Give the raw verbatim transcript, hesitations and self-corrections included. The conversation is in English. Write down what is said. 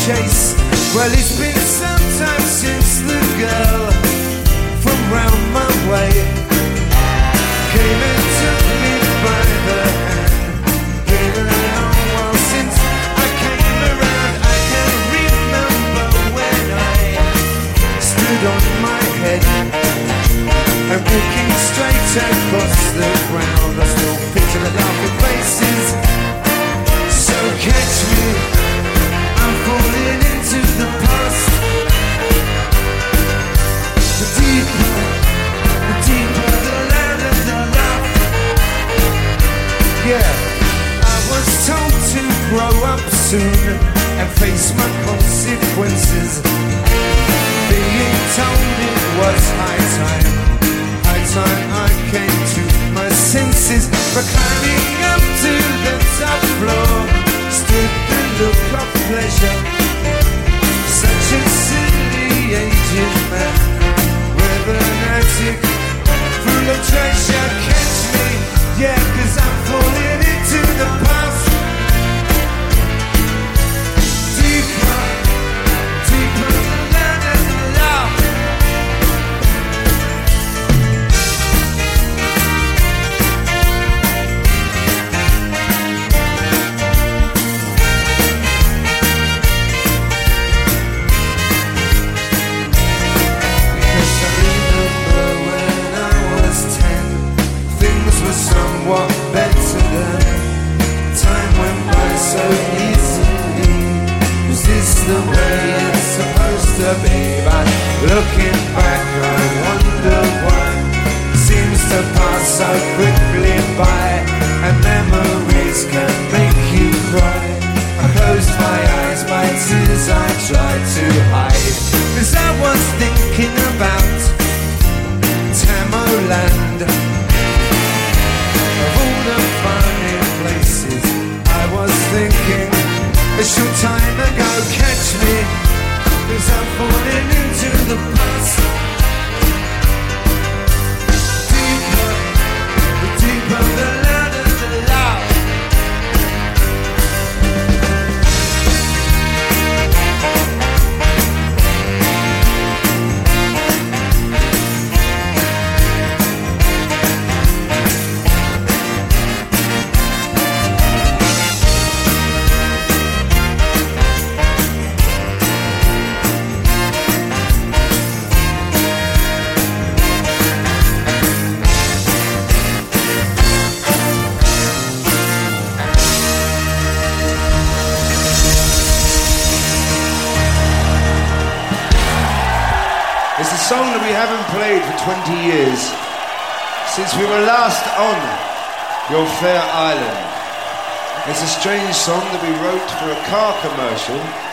chase. Well, it's been some time since the girl from round my way came and took me by the hand. Been a long while since I came around. I can remember when I stood on my head and walking straight across the ground. I still picture the laughing faces. So catch me, I'm falling into the past. The deeper, the deeper the land of the laugh. Yeah, I was told to grow up soon and face my consequences. Being told it was high time, high time I came to my senses. But climbing up to the top floor stood the look of pleasure. Such a silly aged man with an attic full of treasure. Catch me, yeah, cause I'm falling into the past. Deeper, deeper the land of the laugh. Somewhat better than time went by so easily. Was this the way it's supposed to be? But looking back I wonder why seems to pass so quickly by, and memories can make you cry. I closed my eyes, my tears I tried to hide, cause I was thinking about Tamerland. Of all the funny places I was thinking a short time ago. Catch me, cause I'm falling into the past. Deeper, deeper the land of the laugh. It's a song that we haven't played for twenty years, since we were last on Your Fair Island. It's a strange song that we wrote for a car commercial